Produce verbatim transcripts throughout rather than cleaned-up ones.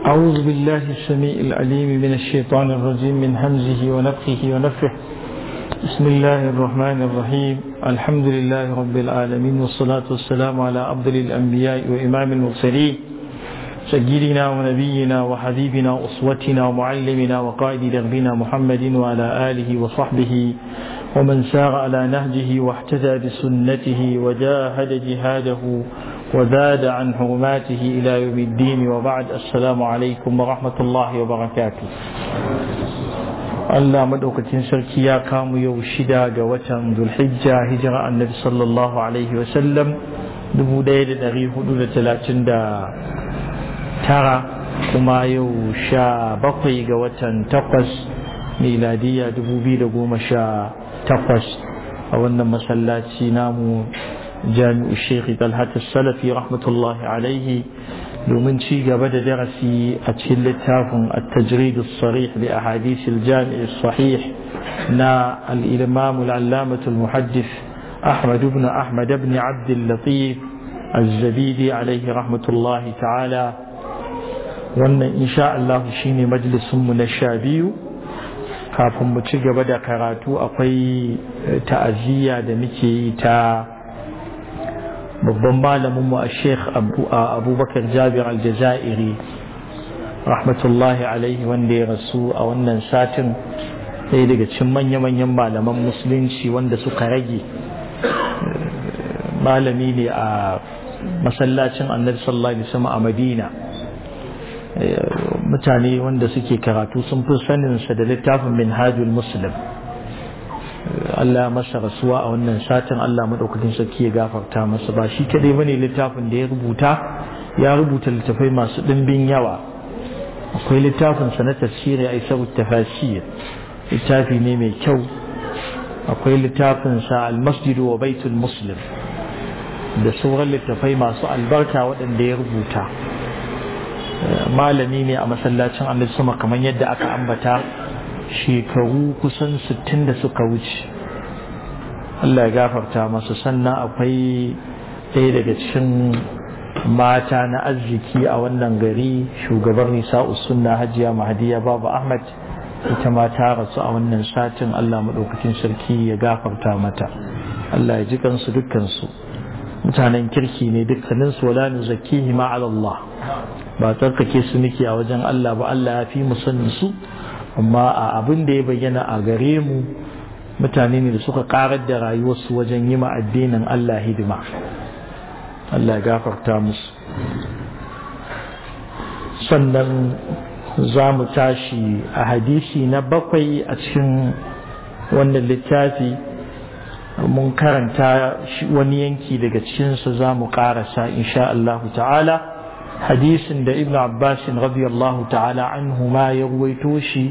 أعوذ بالله السميع العليم من الشيطان الرجيم من همزه ونفخه ونفخه. بسم الله الرحمن الرحيم. الحمد لله رب العالمين، والصلاة والسلام على أفضل الأنبياء وإمام المرسلين سيدنا ونبينا وحبيبنا وأسوتنا ومعلمنا وقائد دربنا محمد وعلى آله وصحبه ومن سار على نهجه واحتدى بسنته وجاهد جهاده وزاد عن حرماته إلى يوم الدين، وبعد. السلام عليكم ورحمة الله وبركاته. Allah madaukakin sarki ya kamu yau shida ga watan Zulhijja, hijira annabi sallallahu alaihi wa sallam dubu ɗaya da ɗari hudu da talatin da tara, kuma yau sha bakwai ga watan takwas miladiya dubu biyu da goma sha takwas a wannan masallaci namu jami'u Sheikh Talhat Salafi rahmatullahi alaihi, domin ci gaba da darasi a cikin littafin at-tajrid as-sarih bi ahadith al-jami' as-sahih na al-imam al-allamah al-muhaddith Ahmad ibn Ahmad ibn Abd al-Latif az-Zabidi alaihi rahmatullahi ta'ala. Wannan insha Allah shine majalisun mu na sha biyu. Kafin mu ci gaba da karatu, akwai ta'aziyya da muke yi ta babban malamin mu Sheikh Abubakar Jabir Al-Jazairi rahmatullahi alaihi, wanda ya rasu a wannan satin. Ɗaya daga cikin manya-manyan malaman musulunci wanda suka rage, malami ne a masallacin Annabi sallallahu alaihi wasallam a Madina. Mutane wanda suke karatu sun fi sanin sa da littafin Minhajul Muslim. Allah masa rasuwa a wannan satin. Allah madaukakin sarki ya gafarta masa. Ba shi kadai bane littafin da ya rubuta, ya rubuta littafai masu dimbin yawa. Akwai littafin sa na tafsiri Aisarut Tafasir, littafi ne mai kyau. Akwai littafin sa Al-Masjid wa Baitul Muslim, da sauran littafai masu albarka waɗanda ya rubuta. Malami ne a masallacin Annabi sama, kamar yadda aka ambata, shekaru kusan sittin da suka wuce. Allah ya gafarta masa. Sannan akwai ɗaya daga cikin mata na arziki a wannan gari, shugabar Nisa'us Sunna Hajiya Mahdiya Baba Ahmad, ita ma ta rasu a wannan satin. Allah madaukakin sarki ya gafarta mata. Allah ya ji kansu dukkansu. Mutanen kirki ne dukkaninsu, wala nuzakkihi ma ala Allah, ba tsarkake su muke a wajen Allah ba. Allah ya fi mu sanin su, amma a abin da ya bayyana a gare mu, mutane ne da suka karar da rayuwarsu wajen yi ma addinin Allah hidima. Allah ya gafarta musu. Sannan za mu tashi a hadisi na bakwai a cikin wannan littafi. Mun karanta wani yanki daga cikinsa, za mu karasa insha Allah ta'ala. hadisin da Ibn Abbas radiyallahu ta'ala anhu ma ya ruwaito shi,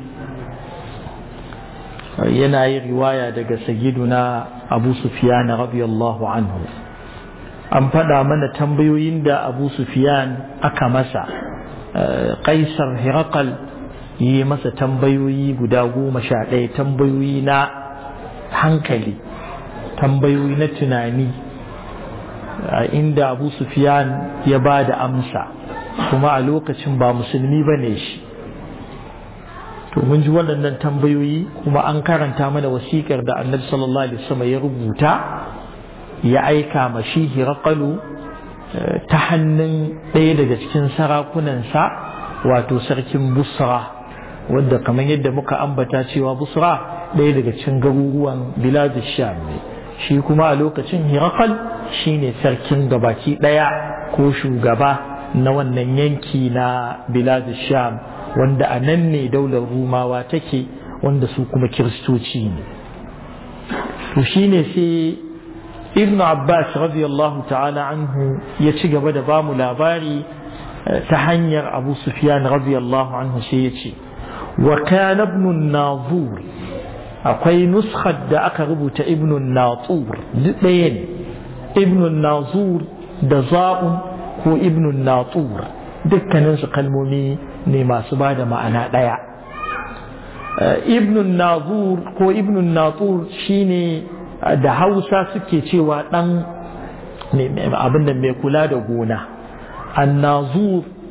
yana yi riwaya daga sayyiduna Abu Sufyan radiyallahu anhu. An faɗa mana tambayoyin da Abu Sufyan aka masa. Kaisar Hiraqal yi masa tambayoyi guda goma sha ɗaya, tambayoyi na hankali, tambayoyi na tunani, inda Abu Sufyan ya ba da amsa, kuma a lokacin ba musulmi ba ne shi. To mun ji waɗannan tambayoyi, kuma an karanta mana wasiƙar da Annabi sallallahu alaihi wasallam ya rubuta ya aika ma shi Hiraqalu ta hannun ɗaya daga cikin sarakunansa, wato sarkin Busra, wanda kamar yadda muka ambata cewa Busra ɗaya daga cikin garuruwan Biladu Sham ne. Shi kuma a lokacin Hiraqal shine sarkin gabaki ɗaya ko shugaba na wannan yanki na Biladu Sham, wanda a nan ne daular Rumawa take, wanda su kuma Kiristoci ne. To shine sai Ibn Abbas radiyallahu ta'ala anhu ya ci gaba da bamu labari ta hanyar Abu Sufyan radiyallahu anhu, sai ya ce wa kana ibn an-Nazur. Akwai nuskhar da aka rubuta Ibn an-Nazur, duk ɗaya ne, Ibn an-Nazur da za'un ko Ibn an-Nazur, dukkanin su kalmomi ne masu ba da ma'ana ɗaya. Ibn an-Nazur ko Ibn an-Nazur shine da Hausa suke cewa ɗan abin da mai kula da gona. An-Nazur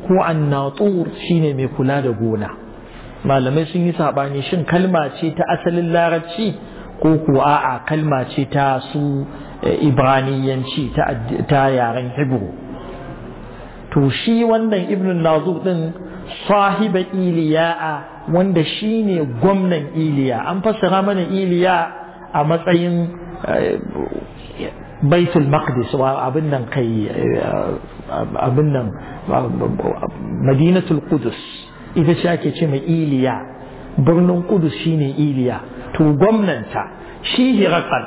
ko annatur shine mai kula da gona. Malamai sun yi sabani shin kalma ce ta asalin larabci ko kuwa a'a kalma ce ta su ibraniyanci ta ta yaren Hebrew. To shi wannan Ibn Nazur din sahiba Iliya wanda shine gwamnan Iliya, an fassara mana Iliya a matsayin Baitul Maqdis wa abin nan kai abin nan Madinatul Qudus ita ce ake ce mai Iliya, birnin Qudus shine Iliya. To gwamnanta shi Hirakal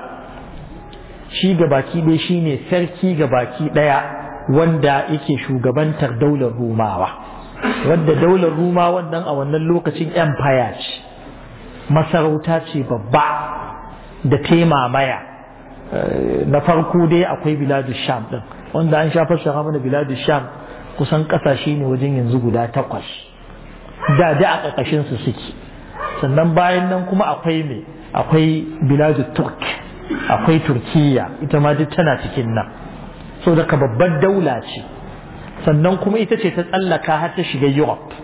shi gabaki ɗaya shine sarki gabaki ɗaya wanda yake shugabantar daular Rumawa, wadda daular Rumawa wannan a wannan lokacin empire ce, masarauta ce babba da taimamaya. Na farko dai akwai biladu Sham din wanda an sha fassara mana biladu Sham kusan kasashe ne wajen yanzu guda takwas da da a ƙarƙashin su suke. Sannan bayan nan kuma akwai me akwai biladu Turk, akwai Turkiya ita ma duk tana cikin nan, so daga babbar daula ce. Sannan kuma ita ce ta tsallaka har ta shiga Europe.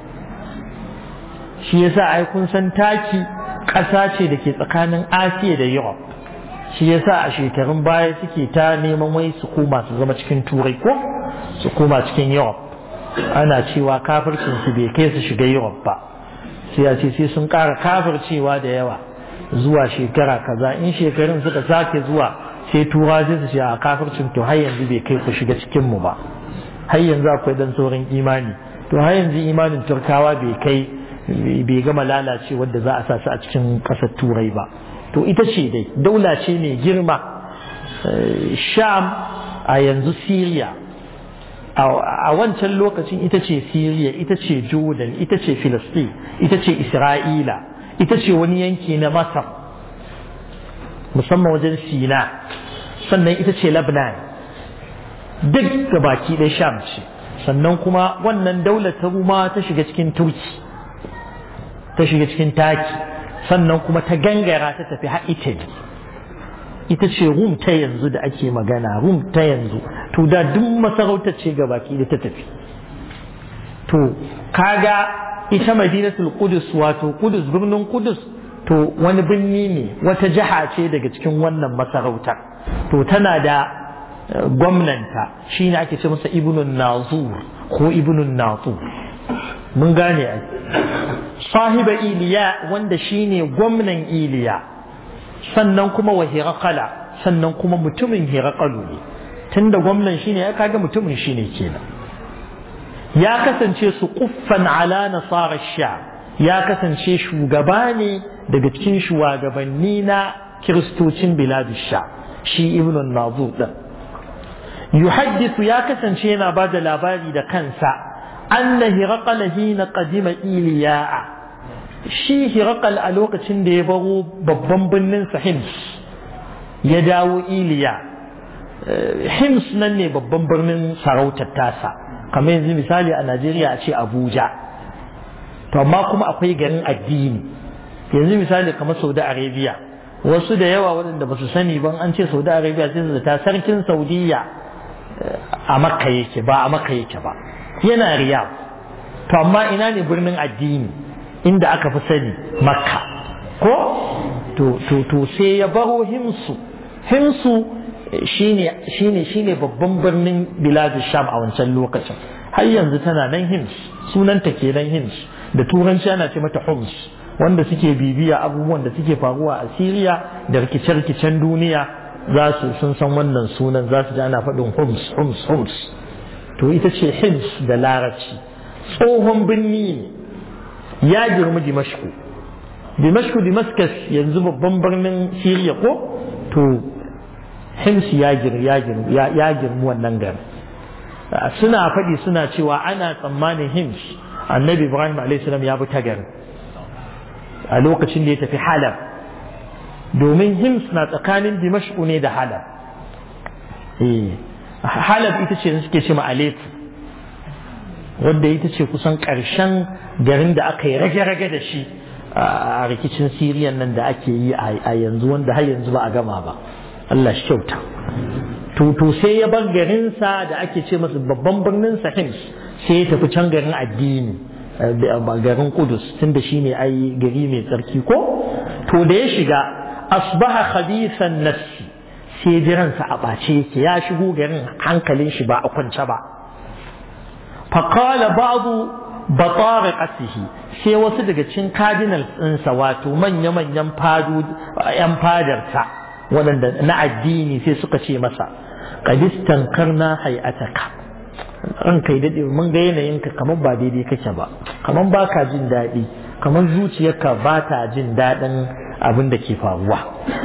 Shi yasa ai kun san taki ƙasa ce da ke tsakanin Asiya da Europe. Shi yasa a shekarun baya suke ta neman wai su koma su zama cikin Turai ko su koma cikin Europe. Ana cewa kafircin su bai kai su shiga Europe ba, sai a ce sai sun ƙara kafircewa da yawa zuwa shekara kaza. In shekarun suka sake zuwa sai tura sai su ce a kafircin to har yanzu bai kai ku shiga cikin mu ba, har yanzu akwai dan sauran imani. To har yanzu imanin Turkawa bai kai bai gama lalace wanda za a sa su a cikin ƙasar Turai ba. To ita ce dai daula ce mai girma. Sham a yanzu Syria, a wancan lokacin ita ce Syria, ita ce Jordan, ita ce Filistin, ita ce Isra'ila, ita ce wani yanki na Masar musamman wajen Sina, sannan ita ce Lebanon, duk gabaki ɗaya Sham ce. Sannan kuma wannan daular ta Ruma ta shiga cikin Turki, ta shiga cikin Taki, sannan kuma ta gangara ta tafi har Italy. Ita ce Rum ta yanzu da ake magana, Rum ta yanzu. To da duk masarautar ce gabaki da ta tafi. To kaga ita Madinatul Qudus wato Qudus, birnin Qudus, to wani birni ne, wata jiha ce daga cikin wannan masarautar. To tana da gwamnanta shine ake ce masa Ibnun Nazur ko Ibnun Natur. Mun gane ai. Sahiba Iliya wanda shine gwamnan Iliya, sannan kuma wa Hirakala, sannan kuma mutumin Hirakalu ne. Tunda gwamnan shine ya kaga mutumin shine kenan. Ya kasance su kuffan ala nasara sha, ya kasance shugaba ne daga cikin shugabanni na kiristocin biladu sha, shi Ibnun Nazur din. Yuhaddithu ya kasance yana ba da labari da kansa anna Hirakala hina qadima Iliya, shi Hirakal a lokacin da ya baro babban birnin sa Hims ya dawo Iliya. Hims nan ne babban birnin sarautar tasa, kamar yanzu misali a Najeriya a ce Abuja. To amma kuma akwai garin addini, yanzu misali kamar Saudi Arabia. Wasu da yawa waɗanda ba su sani ban an ce Saudi Arabia sai su zata sarkin Saudiya a Makka yake, ba a Makka yake ba, yana Riyadh. To amma ina ne birnin addini inda aka fi sani? Makka ko? To to to sai ya baro Himsu. Himsu shine shine shine babban birnin biladu Sham a wancan lokacin. Har yanzu tana nan Hims, sunanta kenan Hims, da turanci ana ce mata Homs. Wanda suke bibiya abubuwan da suke faruwa a Syria da rikice-rikicen duniya za su sun san wannan sunan, za su ji ana faɗin Homs Homs Homs. To ita ce Hims da Larabci. Tsohon birni ne, ya girmi Dimashku. Dimashku Damascus yanzu babban birnin Syria ko? To Hims ya girmi ya girmi ya girmi wannan garin. Suna faɗi suna cewa ana tsammanin Hims Annabi Ibrahim alayhi salam ya bi ta garin a lokacin da ya tafi Halab, domin Hims na tsakanin Dimashku ne da Halab. Eh, Halab ita ce suke ce ma Aleppo, wanda ita ce kusan ƙarshen garin da aka yi rage-rage da shi a rikicin Siriyan nan da ake yi a yanzu, wanda har yanzu ba a gama ba. Allah shi kyauta. to to sai ya bar garinsa da ake ce masa babban birnin sa Hims, sai ya tafi can garin addini garin Qudus, tunda shine ai gari mai tsarki ko. To da ya shiga asbaha khabithan nafsi, sai jiransa a ɓace yake, ya shigo garin hankalin shi ba a kwance ba. faqala ba'du batariqatihi, sai wasu daga cikin cardinals ɗinsa, wato manya-manyan fadu yan fadarsa waɗanda na addini, sai suka ce masa qad istankarna hay'ataka, an kai dade mun ga yanayinka kamar ba daidai kake ba, kamar baka jin daɗi, kamar zuciyarka ba ta jin daɗin abin da ke faruwa.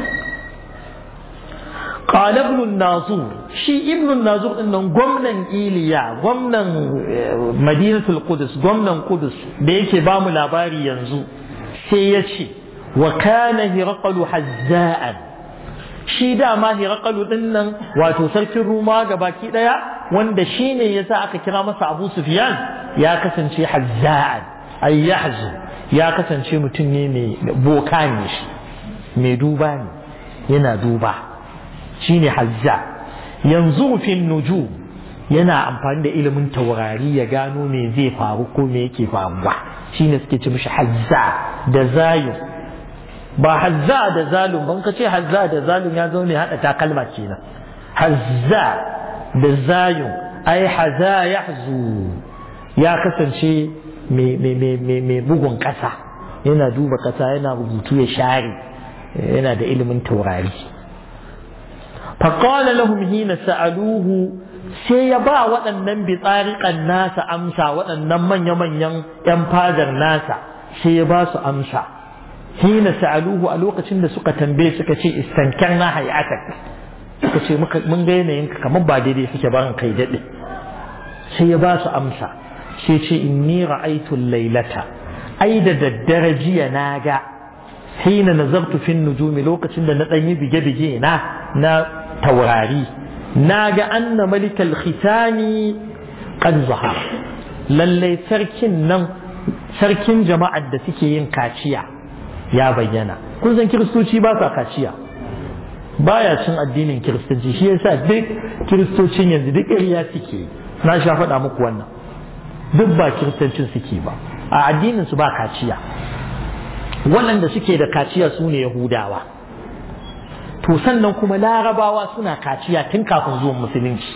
قال ابن الناظور، شي ابن الناظور إنه gwamnan إيليا gwamnan مدينة القدس gwamnan قدس da yake ba mu labari yanzu, sai ya ce wa kana hiraqalu hazza'an, shi dama hiraqalu din nan wato sarkin Ruma gabaki daya wanda shine yasa aka kira masa Abu Sufyan, ya kasance hazza'an ay yahzu, ya kasance mutum ne mai boka ne shi, mai duba ne, yana duba shine hazza. yanzu fi nujum, yana amfani da ilimin taurari ya gano me zai faru ko me yake faruwa, shine suke ce mishi hazza da zayun. ba hazza da zalun ban ka ce hazza da zalun ya zo ne hada takalma kenan. hazza da zayun ai haza yahzu, ya kasance mai bugun kasa, yana duba kasa, yana rubutu ya share, yana da ilimin taurari. فقال لهم حين سألوه، sai ya ba waɗannan bitsariƙan nasa amsa, waɗannan manya-manyan ‘yan fadar nasa, sai ya ba su amsa. hina sa'aluhu, a lokacin da suka tambaye suka ce istankar na hayatak, suka ce mun ga yanayinka kamar ba daidai suke ba kai daɗe. sai ya ba su amsa, sai ce inni ra'aytu laylata, ai da daddare jiya na ga, hina nazartu fin nujumi, lokacin da na ɗan yi bige-bige na na taurari, na ga anna malikal khitani qad zahara, lallai sarkin nan, sarkin jama'ar da suke yin kaciya ya bayyana. kun san kiristoci ba sa kaciya, baya cin addinin kiristanci, shi yasa duk kiristocin yanzu duk ƙarya suke, na sha faɗa muku wannan, duk ba kiristancin suke ba, a addinin su ba kaciya. waɗanda suke da kaciya su ne Yahudawa. to sannan kuma Larabawa suna kaciya tun kafin zuwan musulunci.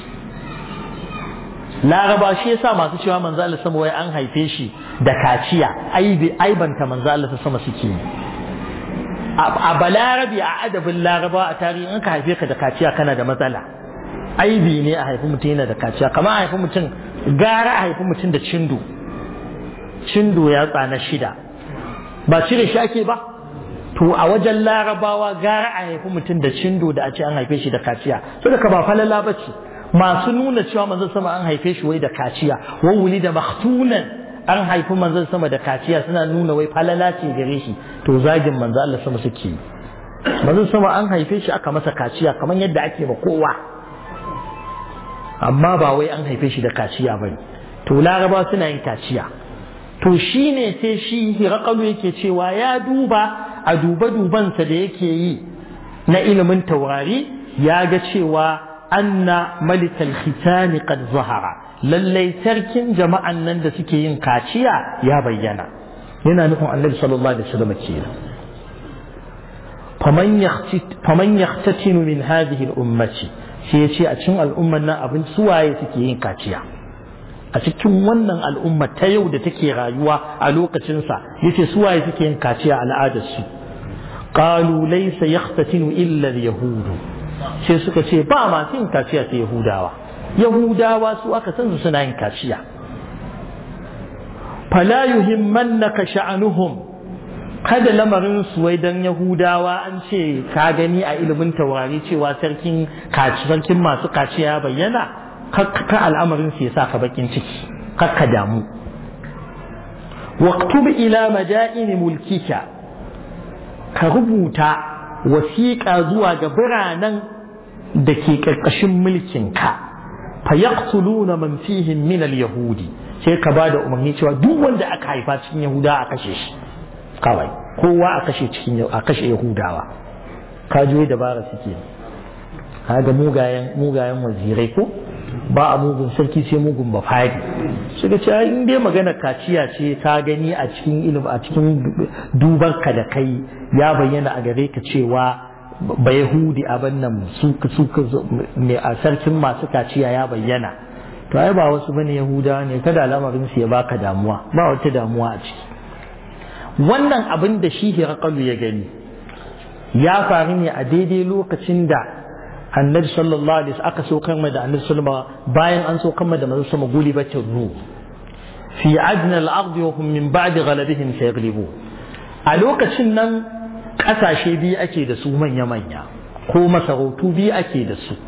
Laraba shi yasa masu cewa manzo Allah sama wai an haife shi da kaciya, aibi aibanta manzo Allah sama suke. a balarabi a adabin Laraba a tarihi in ka haife ka da kaciya kana da matsala, aibi ne a haifi mutum yana da kaciya. kamar a haifi mutum, gara a haifi mutum da cindo, cindo ya tsana shida, ba cire shi ake ba. to a wajen Larabawa gara a haifi mutum da cindo da a ce an haife shi da kaciya, saboda ka ba falala bace. masu nuna cewa manzon sama an haife shi wai da kaciya, wa wuli da maktunan, an haifi manzon sama da kaciya, suna nuna wai falala ce gare shi, to zagin manzon Allah sama suke. manzon sama an haife shi aka masa kaciya kamar yadda ake ba kowa, amma ba wai an haife shi da kaciya bane. to Larabawa suna yin kaciya. to shine sai shi Hiraqalu yake cewa ya duba a duba-dubansa da yake yi na ilimin taurari, ya ga cewa anna malikal khitani qad zahara, lallai sarkin jama'an nan da suke yin kaciya ya bayyana. yana nufin Annabi sallallahu alaihi wasallam kenan. faman yahtit faman yahtatinu min hadhihi al-ummati, sai yace a cikin al'umman nan abin suwaye suke yin kaciya a cikin wannan al'umma ta yau da take rayuwa a lokacinsa, yace suwaye suke yin kaciya al'adarsu. qalu laysa yahtatinu illa al-yahudu, sai suka ce ba masu yin kaciya sai Yahudawa. Yahudawa su aka san su suna yin kaciya. fala yuhimmannaka sha'anuhum, kada lamarin su wai dan Yahudawa an ce ka gani a ilimin taurari cewa sarkin kaci sarkin masu kaciya bayyana, ka al'amarin su yasa ka bakin ciki, kakka damu. waktub ila madaini mulkika, ka rubuta wasiƙa zuwa ga biranen da ke ƙarƙashin mulkinka, fa yaqtuluna man fihim min al-yahudi, sai ka bada umarni cewa duk wanda aka haifa cikin Yahuda a kashe shi kawai, kowa a kashe cikin a kashe Yahudawa. ka ji dabara suke, kaga mugayen mugayen wazirai ko ba a mugun sarki sai mugun bafadi suka ce in dai magana kaciya ce ka gani a cikin ilimi a cikin duban ka da kai ya bayyana a gare ka cewa ba yahudi abin nan su su ne a sarkin masu kaciya ya bayyana to ai ba wasu bane yahuda ne kada lamarin su ya baka damuwa ba wata damuwa a ciki wannan abin da shi Hiraqalu ya gani ya faru ne a daidai lokacin da annabi sallallahu alaihi wasallam aka so kan da annabi sallallahu bayan an so kan da manzo sama gulibatin ru fi adna al-ard wa hum min ba'd ghalabihim sayaghlibu a lokacin nan kasashe biyu ake da su manya manya ko masarautu biyu ake da su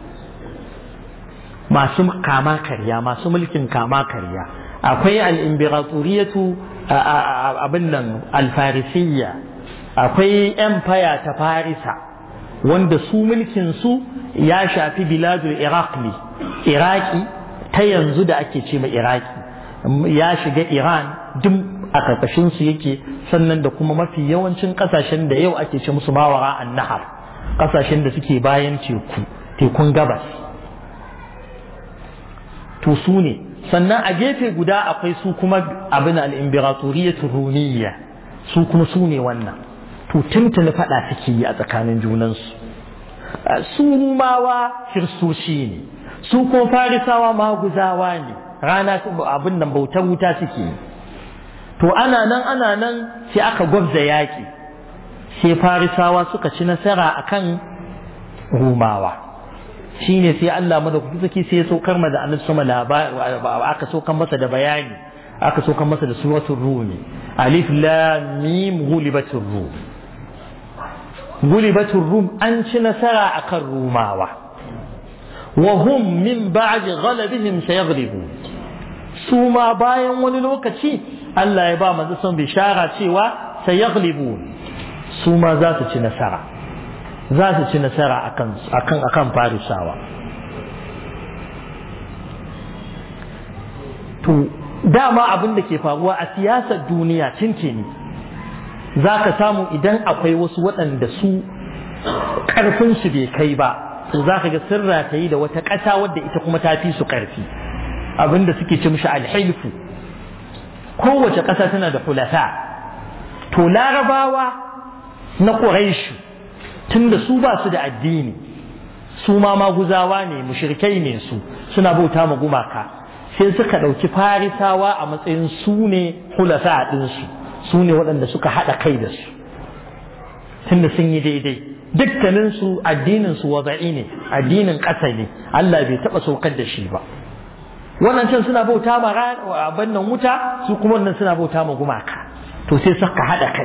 masu kama karya masu mulkin kama karya akwai al-imperatoriyatu abin nan al-farisiyya akwai empire ta farisa wanda su mulkin su ya shafi biladul iraq ne iraki ta yanzu da ake ce mai iraki ya shiga iran duk a karkashin su yake sannan da kuma mafi yawancin kasashen da yau ake ce musu mawara an-nahar kasashen da suke bayan teku tekun gabas to su ne sannan a gefe guda akwai su kuma abin al-imperatoriyatu rumiyya su kuma su ne wannan to tuntuni fada suke yi a tsakanin junansu su rumawa kiristoci ne su ko farisawa maguzawa ne rana abin nan bautar wuta suke yi to ana nan ana nan sai aka gwabza yaki sai farisawa suka ci nasara akan rumawa shine sai Allah madaukaki saki sai ya saukar ma da annabi sama labari aka saukar masa da bayani aka saukar masa da suratul rum alif lam mim ghulibatur rum ghulibatur rum an ci nasara akan rumawa wa hum min ba'di ghalabihim sayaghlibun su ma bayan wani lokaci Allah ya ba manzo son bishara cewa sayaghlibun su ma za su ci nasara za su ci nasara akan akan akan farisawa to dama abin da ke faruwa a siyasar duniya tintini za ka samu idan akwai wasu waɗanda su ƙarfinsu bai kai ba to za ka ga sirra ta yi da wata ƙasa wadda ita kuma ta fi su ƙarfi abin da suke ce mishi alhilfu kowace ƙasa tana da hulata to larabawa na ƙuraishu tunda su ba su da addini su ma maguzawa ne mushrikai ne su suna bauta ma gumaka sai suka ɗauki farisawa a matsayin su ne hulasa ɗinsu su ne waɗanda suka haɗa kai da su tunda sun yi daidai dukkaninsu addininsu wada'i ne addinin ƙasa ne Allah bai taɓa saukar da shi ba wannan can suna bauta ma abin nan wuta su kuma wannan suna bauta ma gumaka to sai suka haɗa kai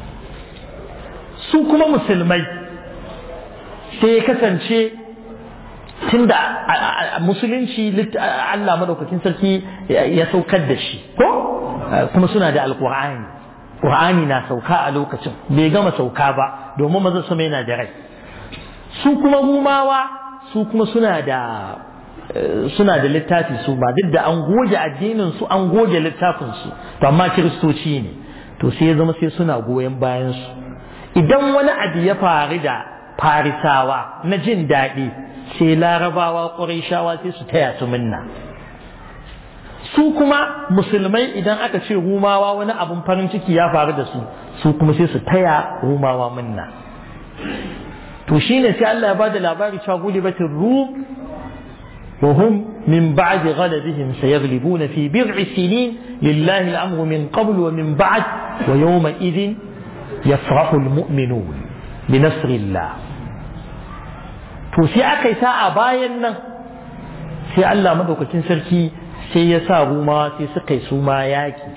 su kuma musulmai sai ya kasance tunda musulunci Allah madaukakin sarki ya saukar da shi ko kuma suna da alqur'ani qur'ani na sauka a lokacin bai gama sauka ba domin manzon sama yana da rai su kuma rumawa su kuma suna da suna da littafi su ba duk da an goge addinin su an goge littafin su to amma kiristoci ne to sai ya zama sai suna goyen bayan su idan wani abu ya faru da farisawa na jin daɗi sai larabawa ƙurayshawa sai su taya su minna su kuma musulmai idan aka ce rumawa wani abun farin ciki ya faru da su su kuma sai su taya rumawa minna to shine sai Allah ya bada labari cewa gulibatir rum wa hum min ba'di ghalabihim sayaghlibuna fi bid'i sinin lillahi al-amru min qabl wa min ba'd wa yawma idhin yafrahu al-mu'minun bi nasrillah to sai aka yi sa'a bayan nan sai Allah madaukakin sarki sai ya sa rumawa sai suka yi suma yaki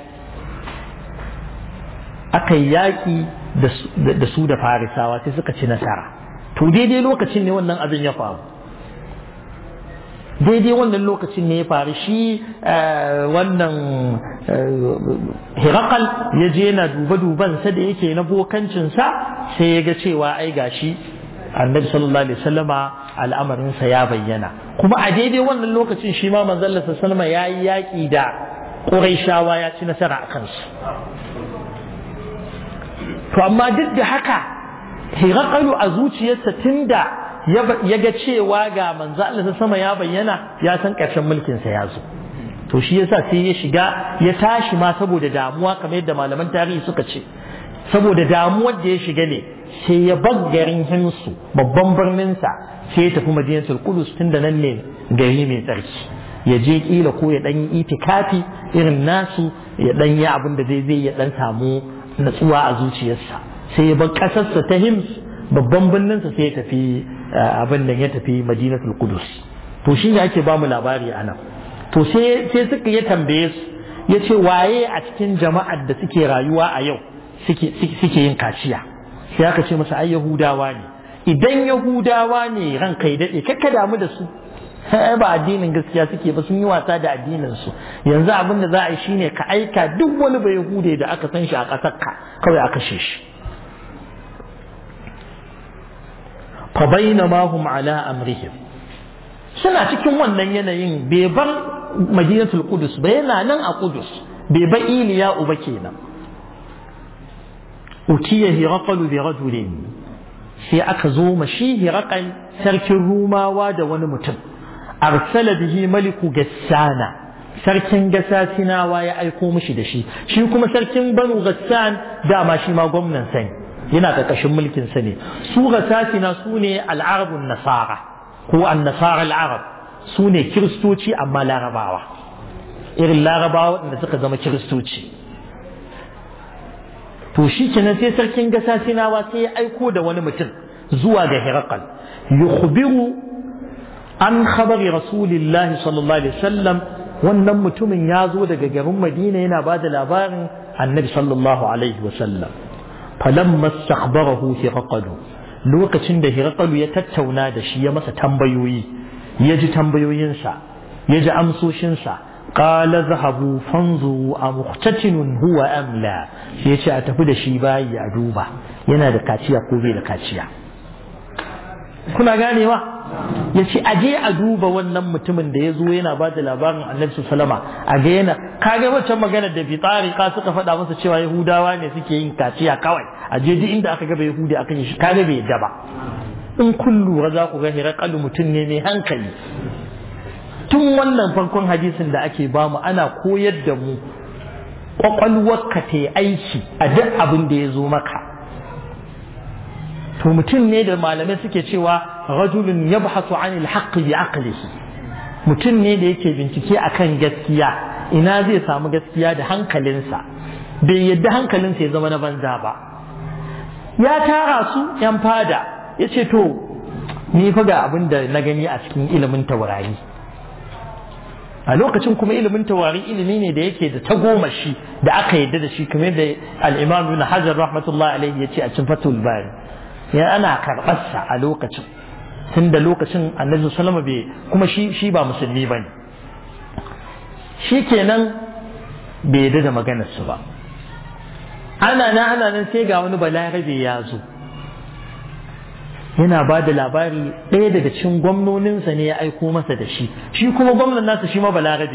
aka yi yaki da su da farisawa sai suka ci nasara to daidai lokacin ne wannan abin ya faru daidai wannan lokacin ne ya faru shi wannan Hirakal ya je yana duba-dubansa da yake na bokancinsa sai ya ga cewa ai gashi annabi sallallahu alaihi wasallama al'amarinsa ya bayyana kuma a daidai wannan lokacin shi ma manzon Allah sallallahu alaihi wasallama yayi yaki da Qurayshawa ya ci nasara a kansu to amma duk da haka Hirakalu a zuciyarsa tunda ya ga cewa ga manzo Allah ta sama ya bayyana ya san ƙarshen mulkinsa ya zo to shi yasa sai ya shiga ya tashi ma saboda damuwa kamar yadda malaman tarihi suka ce saboda damuwar da ya shiga ne sai ya bar garin Himsu babban birninsa sai ya tafi Madinatul Qudus tunda nan ne gari mai tsarki ya je kila ko ya dan yi itikafi irin nasu ya dan yi abin da zai zai ya dan samu natsuwa a zuciyarsa sai ya bar kasarsa ta Hims babban birninsa sai ya tafi abin da ya tafi Madinatul Qudus to shine ake ba mu labari anan to sai sai suka ya tambaye su ya ce waye a cikin jama'ar da suke rayuwa a yau suke suke yin kaciya sai aka ce masa ai Yahudawa ne idan Yahudawa ne ranka ya dade kakka damu da su ba addinin gaskiya suke ba sun yi wasa da addinin su yanzu abin da za a yi shine ka aika duk wani bai Yahude da aka san shi a ƙasar ka kawai aka kashe shi fa bainama hum ala amrihim suna cikin wannan yanayin bai bar Madinatul Qudus ba yana nan a Qudus bai bar Iliya uba kenan utiya hiraqalu bi rajulin sai aka zo mashi hiraqal sarkin rumawa da wani mutum arsala bihi maliku gassana sarkin gassasinawa ya aiko mishi da shi shi kuma sarkin banu gassan dama shi ma gwamnan sani yana karkashin mulkin sa ne su gassasina su ne al'arabun nasara ko an-nasara al-arab su ne kiristoci amma larabawa irin larabawa waɗanda suka zama kiristoci to shi kenan sai sarkin gasasinawa sai ya aiko da wani mutum zuwa ga Hiraqal yukhbiru an khabari rasulillahi sallallahu alaihi wasallam wannan mutumin ya zo daga garin Madina yana ba da labarin annabi sallallahu alaihi wasallam falamma istakhbarahu Hiraqal lokacin da Hiraqal ya tattauna da shi ya masa tambayoyi ya ji tambayoyinsa ya ji amsoshinsa قال ذهبوا فانظروا أمختتن هو أم لا yace a tafi da shi bayi a duba yana da kaciya ko bai da kaciya kuna ganewa yace aje a duba wannan mutumin da yazo yana ba da labarin Annabi sallama a ga yana kage wacce magana da bitariqa suka faɗa masa cewa Yahudawa ne suke yin kaciya kawai aje duk inda aka ga bai Yahudi aka yi shi kage bai yadda ba in kun lura za ku ga Hiraqalu mutum ne mai hankali tun wannan farkon hadisin da ake bamu ana koyar da mu kwakwalwarka ta yi aiki a duk abin da ya zo maka to mutum ne da malamai suke cewa rajulun yabhasu anil haqqi bi aqlihi mutum ne da yake bincike akan gaskiya ina zai samu gaskiya da hankalinsa bai yadda hankalinsa ya zama na banza ba ya tara su yan fada yace to ni fa ga abin da na gani a cikin ilimin taurari a lokacin kuma ilimin tawari ilimi ne da yake da tagomashi da aka yadda da shi kamar da al-Imam Ibn Hajar rahmatullahi alaihi yace a cikin Fathul Bari ya ana karɓar sa a lokacin tunda lokacin Annabi sallallahu alaihi wasallam bai kuma shi shi ba musulmi bane shikenan bai yadda da maganar su ba ana nan ana nan sai ga wani balarabe ya zo yana ba da labari ɗaya daga cikin gwamnoninsa ne ya aiko masa da shi shi kuma gwamnan nasa shi ma balarabe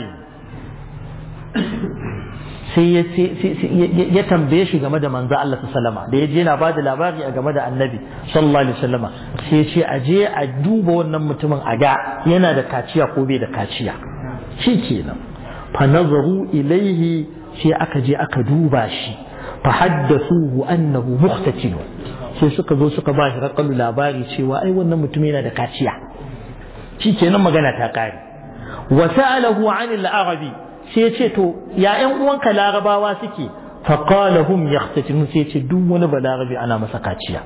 sai ya tambaye shi game da manzo Allah sallama da ya je yana ba da labari a game da annabi sallallahu alaihi wasallama sai ya ce a je a duba wannan mutumin a ga yana da kaciya ko bai da kaciya shi kenan fa nazaru ilaihi sai aka je aka duba shi fa haddathuhu annahu mukhtatin sai suka zo suka ba shi raƙalu labari cewa ai wannan mutum yana da kaciya shi kenan magana ta kare wa sa'alahu 'anil arabi sai ya ce to ya ƴan uwanka larabawa suke fa qala hum yahtatinun sai ya ce duk wani balarabi ana masa kaciya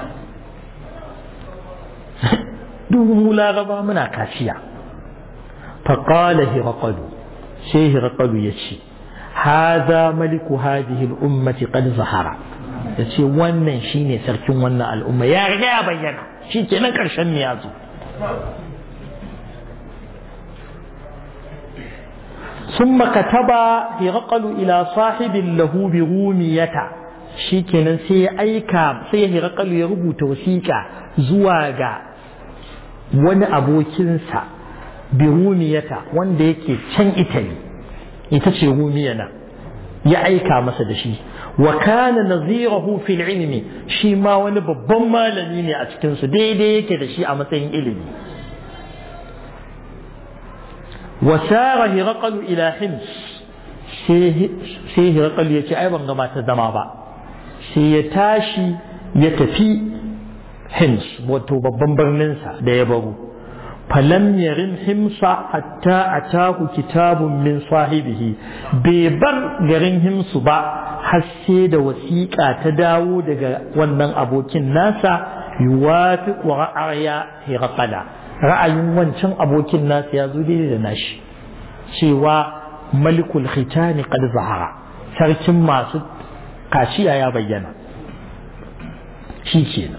duk mu laraba muna kaciya fa qala hiraqalu sai hiraqalu ya ce hadha maliku hadhihi al-ummati qad zahara ya ce wannan shi ne sarkin wannan al'umma ya riga ya bayyana shi ke nan ƙarshen ne ya zo sun makataba hiraƙalu ila sahibin lahu bi rumiyata shi ke nan sai ya aika sai hiraƙalu ya rubuta wasiƙa zuwa ga wani abokinsa bi rumiyata wanda yake can Italy ita ce rumiya nan ya aika masa da shi wa kana nazirahu fil ilmi shi ma wani babban malami ne a cikin su daidai yake da shi a matsayin ilimi wa sara hiraqal ila hims sai hiraqal ya ce ai ban ga mata zama ba sai ya tashi ya tafi hims wato babban birnin sa da ya baro falam yarin himsa hatta atahu kitabun min sahibihi bai bar garin himsu ba har sai da wasiƙa ta dawo daga wannan abokin nasa yuwafiqu ra'aya hirqala ra'ayin wancan abokin nasa ya zo daidai da nashi cewa malikul khitani qad zahara sarkin masu kaciya ya bayyana shi kenan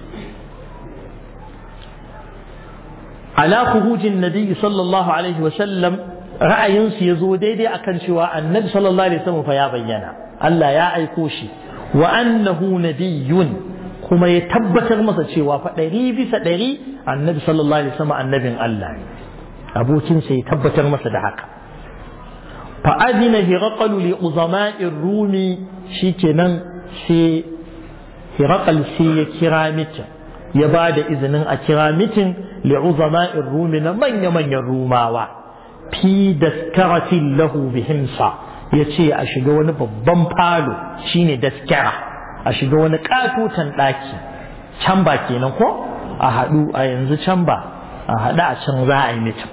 ala khurujin nabi sallallahu alaihi wa sallam ra'ayinsu ya zo daidai akan cewa annabi sallallahu alaihi wasallam fa ya bayyana Allah ya aiko shi wa annahu nabiyyun kuma ya tabbatar masa cewa fa ɗari bisa ɗari annabi sallallahu alaihi wasallam annabin Allah ne abokin sa ya tabbatar masa da haka fa adina hiraqal li uzama'ir rumi shikenan sai hiraqal sai ya kira mitin ya ba da izinin a kira mitin li'uzama'ir rumi na manya-manyan rumawa fi daskaratin lahu bihimsa ya ce a shiga wani babban falo shine daskara a shiga wani katotan ɗaki can ba kenan ko a haɗu a yanzu can ba a haɗu a can za a yi mitin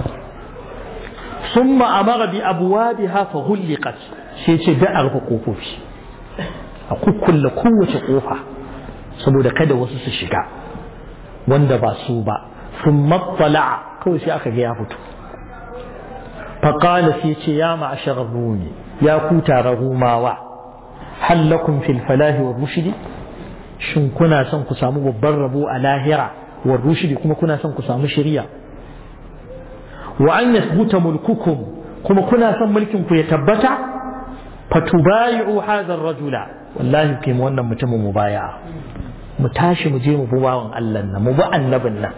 sun ma'amara bi abuwa bi hafa hullikat sai ce da a rufe ƙofofi a kukkulle kowace ƙofa saboda kada wasu su shiga wanda ba su ba sun matsala kawai sai aka ga ya fito faƙala sai ce ya ma'asharar rumi ya ku tara rumawa hallakun fil falahi wa rushidi shin kuna son ku samu babban rabo a lahira wa rushidi kuma kuna son ku samu shari'a wa an yasbuta mulkukum kuma kuna son mulkin ku ya tabbata fatubayi'u hadha ar-rajula wallahi kai mu wannan mutumin mu baya mu tashi mu je mu bi bawan Allah nan mu bi annabin nan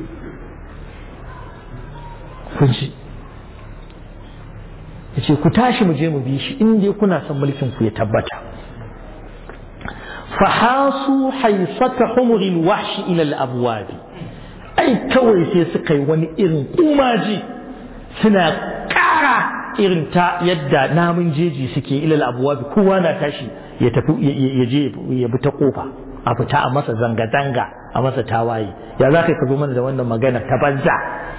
kun ji yace ku tashi mu je mu bi shi in dai kuna son mulkin ku ya tabbata fahasu haysata humuril wahshi ila al-abwab ai kawai sai suka yi wani irin kumaji suna kara irin ta yadda namun jeji suke ila al-abwab kowa na tashi ya tafi ya je ya bi ta kofa a fita a masa zanga-zanga a masa tawaye ya za ka zo mana da wannan magana ta banza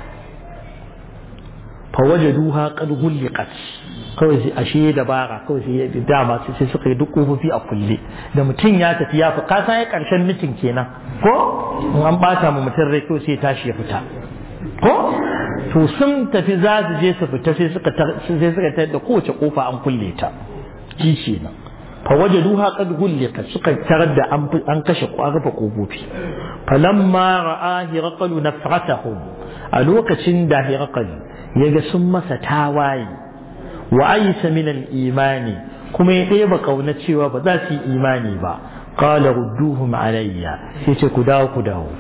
fa wajaduha qad ghulqat kawai sai ashe dabara kawai sai dama sai suka yi duk kofofi a kulle da mutum ya tafi ya fi kasa ya karshen mitin kenan ko in an bata mu mutum rai kawai sai tashi ya fita ko to sun tafi za su je su fita sai suka sai suka tar da kowace kofa an kulle ta shi kenan fa wajaduha qad ghulqat suka tarar da an kashe rufe kofofi falamma ra'a hirqalu nafratahum a lokacin da hirqalu yaga sun masa tawaye wa aysa min al-imani kuma ya ɗeba kauna cewa ba za su yi imani ba qala rudduhum alayya sai ce ku dawo ku dawo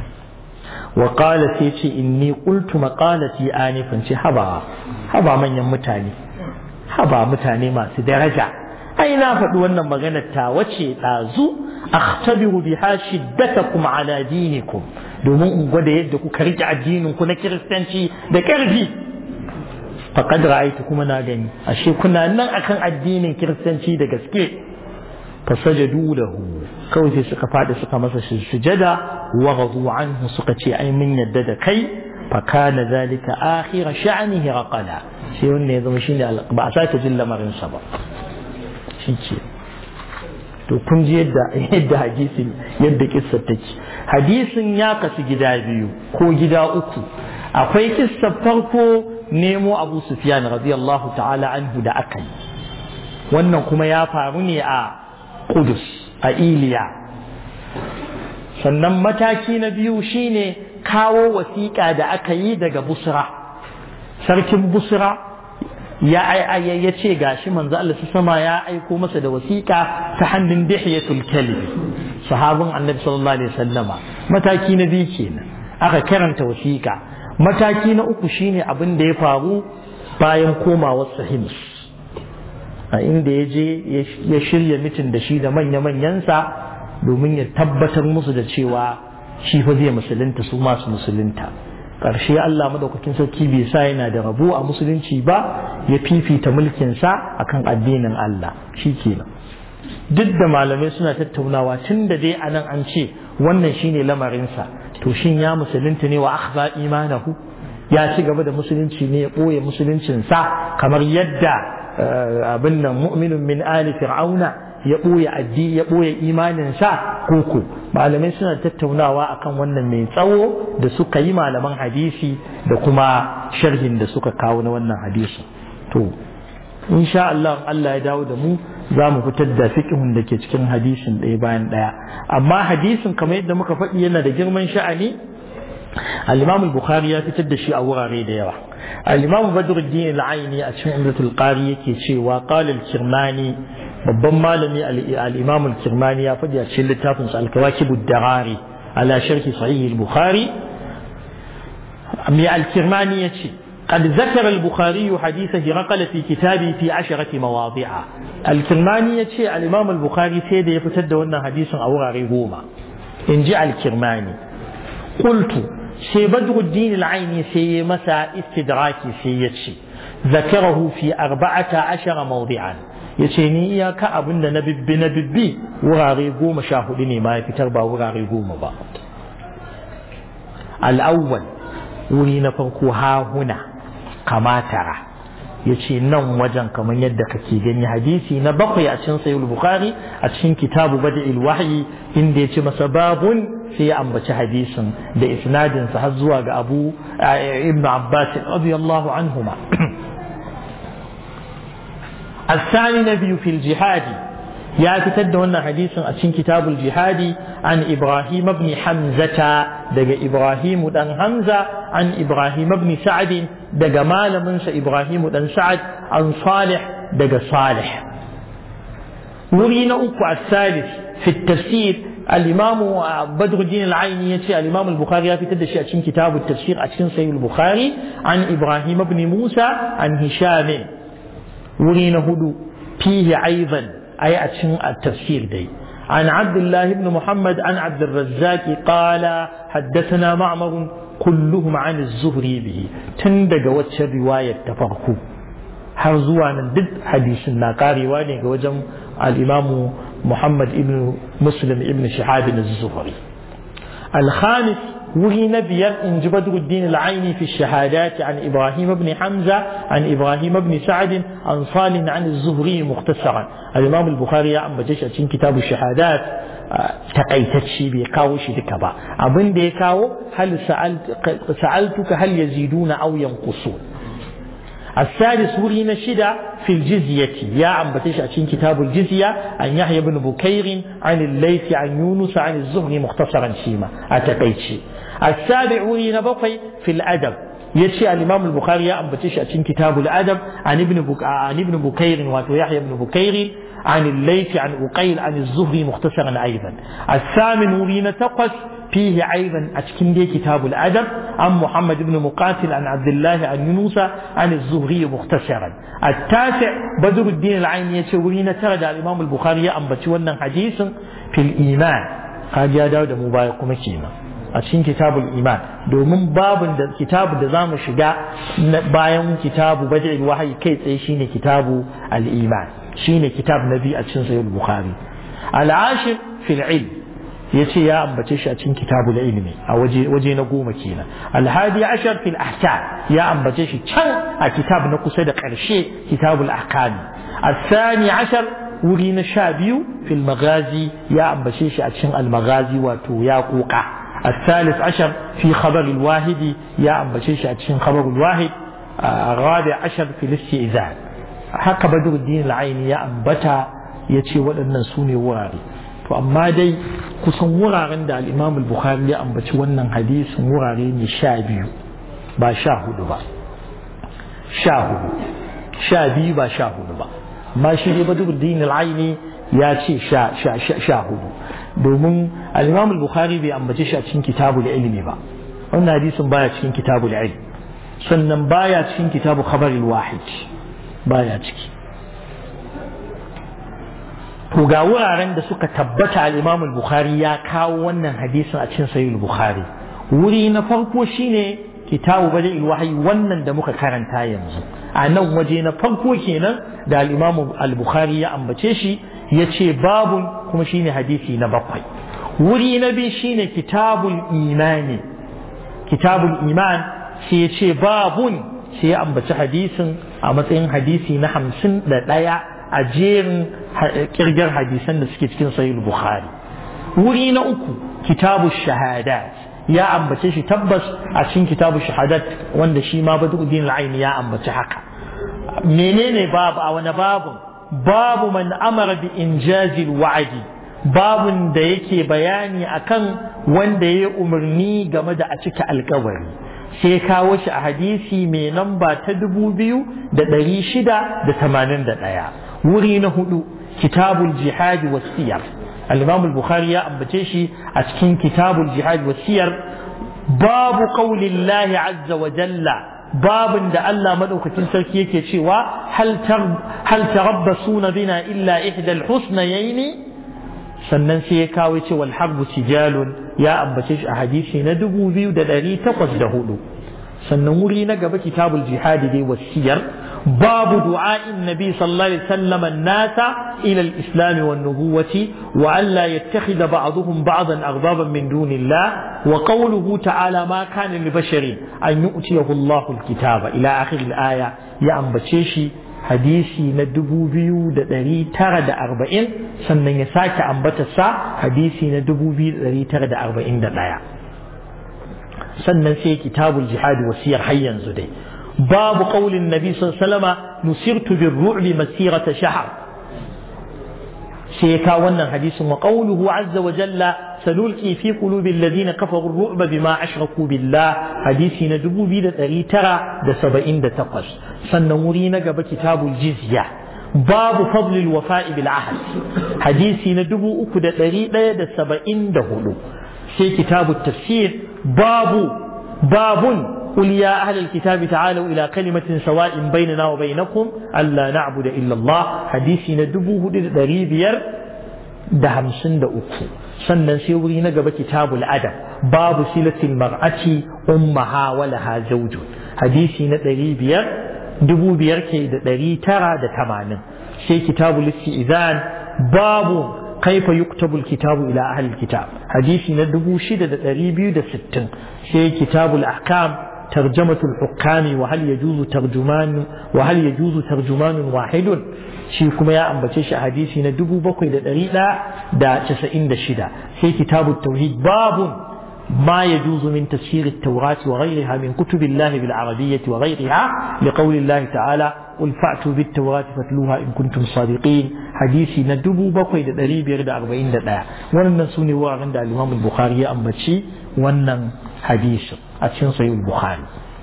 wa qala sai ce inni qultu maqalati anifan ce haba haba manyan mutane haba mutane masu daraja ai na faɗi wannan maganar ta wace ɗazu akhtabiru biha shiddatakum ala dinikum domin in gwada yadda kuka rike addinin ku na kiristanci da ƙarfi faqad ra'aytu kuma na gani ashe kuna nan akan addinin kiristanci da gaske fasajadu lahu kawai sai suka fadi suka masa sujada wa ghadu anhu suka ce ai mun yadda da kai fa kana zalika akhir sha'nihi raqala sai wannan ya zama shine ba a sake jin lamarin sa ba shike to kun ji yadda yadda hadisin yadda kissar take hadisin ya kasu gida biyu ko gida uku akwai kissar farko nemo Abu Sufyan radiyallahu ta'ala anhu da aka yi wannan kuma ya faru ne a Qudus a Iliya sannan mataki na biyu shine kawo wasiƙa da aka yi daga Busra sarkin Busra ya ya ce gashi manzo Allah sama ya aiko masa da wasiƙa ta hannun Dihyatul Kalbi sahabin Annabi sallallahu alaihi wasallama mataki na biyu kenan aka karanta wasiƙa mataki na uku shine abin da ya faru bayan komawar Hims a inda ya je ya shirya mitin da shi da manya-manyansa domin ya tabbatar musu da cewa shi fa zai musulunta su masu musulunta. Ƙarshe Allah madaukakin sarki bai sa yana da rabo a musulunci ba, ya fifita mulkinsa akan addinin Allah. Shi kenan. Duk da malamai suna tattaunawa tun da dai anan an ce wannan shine lamarinsa, to shin ya musulunta ne wa akhza imanahu, ya ci gaba da musulunci ne ya ɓoye musuluncinsa kamar yadda abin nan mu'minun min ali fir'auna ya ɓoye addi ya ɓoye imaninsa koko. Malamai suna tattaunawa akan wannan mai tsawo da suka yi malaman hadisi da kuma sharhin da suka kawo na wannan hadisi. To insha Allah Allah ya dawo da mu za mu fitar da fiqhun da ke cikin hadisin ɗaya bayan ɗaya. Amma hadisin kamar yadda muka faɗi yana da girman sha'ani. Al-Imam al-Bukhari ya fitar da shi a wurare da yawa. Al-Imam Badruddin al-Aini a cikin Umdatul Qari yake cewa qala al-Kirmani, babban malami al-Imam al-Kirmani ya faɗi a cikin littafin sa al-Kawakib ad-Darari ala sharh sahih al-Bukhari. Amma al-Kirmani yace قد ذكر البخاري حديث هرقل في كتابه في عشرة مواضع. الكرماني يتشي الإمام البخاري سيدة يفتد وانا حديث أورا غيبوما إن جاء الكرماني قلت سي بدر الدين العيني سي مسا استدراكي سي يتشي ذكره في أربعة عشر موضعا يتشيني إياك أبن نبب نببي ورا غيبوما شاهدني ما يفتربا ورا غيبوما بعض. الأول ورينا فنكو ها هنا kama tara yace nan wajen kamar yadda kake gani hadisi na bakwai a cikin sahih al-Bukhari a cikin kitabu bad'il wahyi inda yace masa babun sai ya ambaci hadisin da isnadin sa har zuwa ga Abu Ibn Abbas radiyallahu anhuma. الثاني نبي في الجهاد يا تتد وانا حديث أتشين كتاب الجهاد عن إبراهيم بن حمزة دق إبراهيم بن حمزة عن إبراهيم بن سعد دق مال منس إبراهيم بن سعد عن صالح دق صالح. ورينا أقوى الثالث في التفسير الإمام بدر الدين العيني يتي الإمام البخاري في تدشي أتشين كتاب التفسير أتشين صحيح البخاري عن إبراهيم بن موسى عن هشام. ورينا هدو فيه أيضا أي أتشن التفسير دي عن عبد الله بن محمد عن عبد الرزاق قال حدثنا معمر كلهم عن الزهري به تندق وجه رواية تفرقوا حرزوانا ضد حديث الناقاري واني وجم الإمام محمد ابن مسلم ابن شهاب الزهري. الخامس وهي نبي إن بدر الدين العيني في الشهادات عن إبراهيم بن حمزة عن إبراهيم بن سعد عن صالح عن الزهري مختصرا. الإمام البخاري عم بجيش أتين كتاب الشهادات تقيتشي بيكاوش ذكبا أبن بيكاو هل سألت سألتك هل يزيدون أو ينقصون. السادس وري نشدة في الجزية يا عم بتيش أتين كتاب الجزية عن يحيى بن بكير عن الليث عن يونس عن الزهري مختصرا شيما أتقيتشي. السابع وري نبقي في الأدب يشي الإمام البخاري يا عم بتيش أتين كتاب الأدب عن ابن بك... عن ابن بكير ويحيى بن بكير عن الليث عن أقيل عن الزهري مختصرا أيضا. الثامن وري نتقص فيه أيضا أتكندي كتاب الأدب عن محمد بن مقاتل عن عبد الله عن يونس عن الزهري مختصرا. التاسع بدر الدين العيني يشورين ترد الإمام البخاري أن بتولنا حديث في الإيمان قال يا داود مبارك مكينا أتكين كتاب الإيمان دومن باب كتاب دزام شجاع بايم كتاب بدر الوحي كيف شين كتاب الإيمان شين كتاب نبي أتكين سيد البخاري. العاشر في العلم yace ya ambace shi a cikin kitabul ilmi a waje waje na goma kenan. Al-hadi ashar fil ahkam ya ambace shi can a kitab na kusa da karshe kitabul ahkam. Al-thani ashar wuri na sha biyu fil maghazi ya ambace shi a cikin al-maghazi wato ya kuka. Al-thalith ashar fi khabar al-wahidi ya ambace shi a cikin khabar al-wahid. Al-rabi ashar fil istizan haka Badruddin al-Aini ya ambata yace waɗannan sune wurare. To amma dai kusan wuraren da al-Imam al-Bukhari ya ambaci wannan hadisin wurare ne sha biyu ba sha hudu ba sha hudu sha biyu ba sha hudu ba amma shi dai Badruddin al-Aini ya ce sha sha sha hudu domin al-Imam al-Bukhari bai ambace shi a cikin kitabul ilmi ba. Wannan hadisin baya cikin kitabul ilmi sannan baya cikin kitabu khabaril wahid baya ciki to ga wuraren da suka tabbata al-Imam al-Bukhari ya kawo wannan hadisin a cikin Sahih al-Bukhari. Wuri na farko shine kitabu Badi'il Wahyi, wannan da muka karanta yanzu. A nan waje na farko kenan da al-Imam al-Bukhari ya ambace shi yace babun, kuma shine hadisi na bakwai. Wuri na biyu shine kitabul imani, kitabul iman sai yace babun, sai ya ambaci hadisin a matsayin hadisi na hamsin da ɗaya a jerin kirgar hadisan da suke cikin Sahih al-Bukhari. Wuri na uku kitabu shahadat, ya ambace shi tabbas a cikin kitabu shahadat, wanda shi ma Badruddin al-Aini ya ambace haka. Menene babu a wani babu? Babu man amara bi injazil wa'di, babun da yake bayani akan wanda ya umarni game da a cika alkawari. Sai kawo shi a hadisi mai namba ta dubu biyu da ɗari shida da tamanin da ɗaya. Wuri na hudu kitabul jihadi wasiyar, al-Imam al-Bukhari ya ambace shi a cikin kitabul jihadi wasiyar. Babu qaulillahi azza wa jalla, babun da Allah madaukakin sarki yake cewa hal tar hal tarabbasuna bina illa ihda al-husnayayn. Sannan sai ya kawo ce wal harbu sijalun, ya ambace shi a hadisi na dubu biyu da ɗari takwas da hudu. Sannan wuri na gaba kitabul jihadi dai wasiyar, babu du'a'in nabi sallallahu alaihi wasallam an-nasa ila al-islam wan nubuwati wa an la yattakhidha ba'dhum ba'dan arbaban min dunillah wa qawluhu ta'ala ma kana li basharin an yu'tiyahu Allahu al-kitaba ila akhir al-aya, ya ambace shi hadisi na dubu biyu da ɗari tara da arba'in. Sannan ya sake ambata sa hadisi na dubu biyu da ɗari tara da arba'in da ɗaya. Sannan sai kitabul jihad wasiyar har yanzu dai, babu qaulin nabi sallallahu alaihi wasallam nusirtu birru'bi masirata shahr. sai ka wannan hadisin wa qawluhu azza wa jalla sanulqi fi qulubi alladhina kafaru ar-ru'ba bima ashraku billah, hadisi na dubu biyu da ɗari tara da saba'in da takwas. sannan wuri na gaba kitabul jizya, babu fadlil wafa'i bil ahd, hadisi na dubu uku da ɗari ɗaya da saba'in da hudu. sai kitabut tafsir, babu babun قل يا أهل الكتاب تعالوا إلى كلمة سواء بيننا وبينكم ألا نعبد إلا الله، حديثي ندبوه دريبير دهم سند أكو. سنن سيوري نقب كتاب الأدب، باب صلة المرأة أمها ولها زوج، حديثي ندريبير دبو بير كي دري ترى دتمانا. سي كتاب الاستئذان، باب كيف يكتب الكتاب إلى أهل الكتاب، حديثي ندبو شدة دريبير دستن. سي كتاب الأحكام، ترجمة الحكام وهل يجوز ترجمان وهل يجوز ترجمان واحد، شي كما يا أم بتشي حديثي ندبو بقي دقيقة دا تسعين دشدا. في كتاب التوحيد، باب ما يجوز من تفسير التوراة وغيرها من كتب الله بالعربية وغيرها، لقول الله تعالى قل فأتوا بالتوراة فاتلوها إن كنتم صادقين، حديثي ندبو بقي دقيقة يرد أربعين دقيقة. ونن سوني وعند الإمام البخاري يا أم بتشي ونن حديث a cikin sahih bukhari.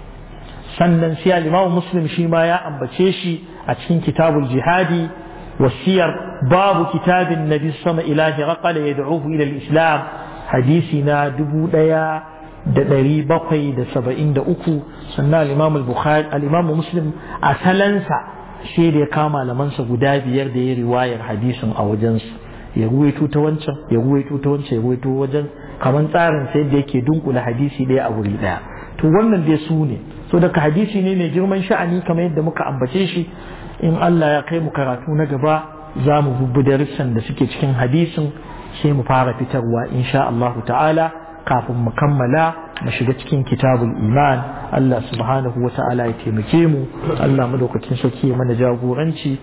sannan sai al-imam muslim shi ma ya ambace shi a cikin kitabul jihadi wasiyar, babu kitabin nabi sama ilahi raqala yad'uhu ila al-islam, hadisi na dubu ɗaya da ɗari bakwai da saba'in da uku. sannan al-imam al-bukhari al-imam muslim a salansa sai da ya kama malamansa guda biyar da ya riwayar hadisin a wajensu, ya ruwaito ta wancan ya ruwaito ta wancan ya ruwaito wajen, kamar tsarin sai da yake dunkula hadisi ɗaya a wuri ɗaya. to wannan dai su ne, so daga hadisi ne mai girman sha'ani kamar yadda muka ambace shi. in Allah ya kai mu karatu na gaba za mu bubbu darussan da suke cikin hadisin sai mu fara fitarwa insha Allah ta'ala kafin mu kammala mu shiga cikin kitabul iman. Allah subhanahu wa ta'ala ya taimake mu, Allah madaukakin sarki ya mana jagoranci.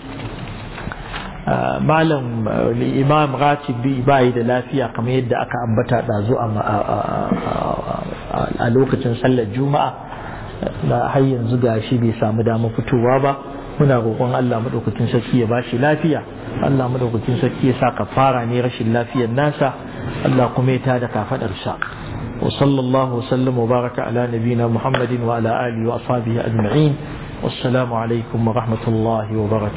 malam imam ratibi bai da lafiya kamar yadda aka ambata ɗazu a lokacin sallar juma'a, da har yanzu gashi bai samu dama fitowa ba. muna roƙon Allah madaukakin sarki ya bashi lafiya, Allah madaukakin sarki ya sa kafara ne rashin lafiyar nasa, Allah kuma ya tada kafadar sa. wa sallallahu wa sallam wa baraka ala nabina Muhammadin wa ala alihi wa ashabihi ajma'in. wassalamu alaikum wa rahmatullahi wa barakatuh.